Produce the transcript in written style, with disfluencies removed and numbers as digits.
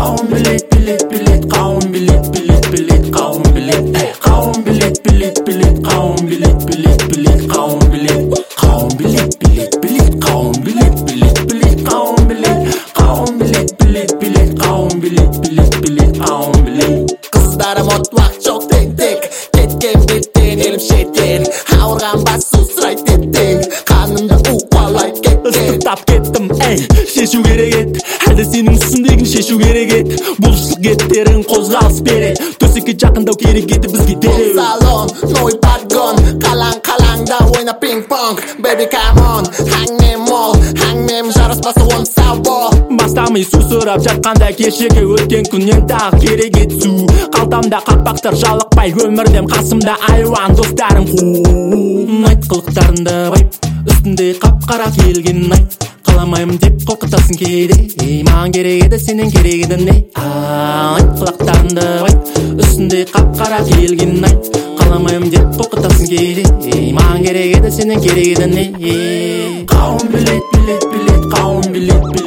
Қауым білет, білет, білет, қауым білет, білет, білет, қауым білет. Қауым білет, білет, білет, қауым білет, білет, білет, қауым білет. Қауым білет, білет, білет, қауым білет, білет, білет, қауым білет. Қауым білет, білет, білет, қауым білет, білет, білет, қауым білет. Қыздарым отуақ жоқ тентек, кеткен беттен елім шетел. Ауырған басу сұрайды теттен, қанымды уқалайды кеткен. Ыстықтап кеттім, шешу керек ет. Әлде сенің үстіндегін шешу керек ет. Бұлшық еттерің қозғалыс берет. Төсекке жақындау керек еді бізге дереу. Салон, ной подгон, қалаң-қалаңда ойна пинг-понг. Baby come on, хаңмен мол, хаңмен жараспасы он сабо. Бастамай су сұрап жатқанда кешегі өткен күннен тағы керек етсу. Қалтамда қақпақтар жалықпай, өмірдем қасымда айуан достарым қу. Айт қылықтарында байт, үстінде қап-қара келген айт. Қаламаймын деп қорқытасың кейде, маған керек еді сенен керек еді не. Айт қылықтарында байт, үстінде қап-қара келген айт. Қаламаймын деп қорқытасың кейде, маған керек еді сенен керек еді не. Қауым білет, білет, білет, қауым білет,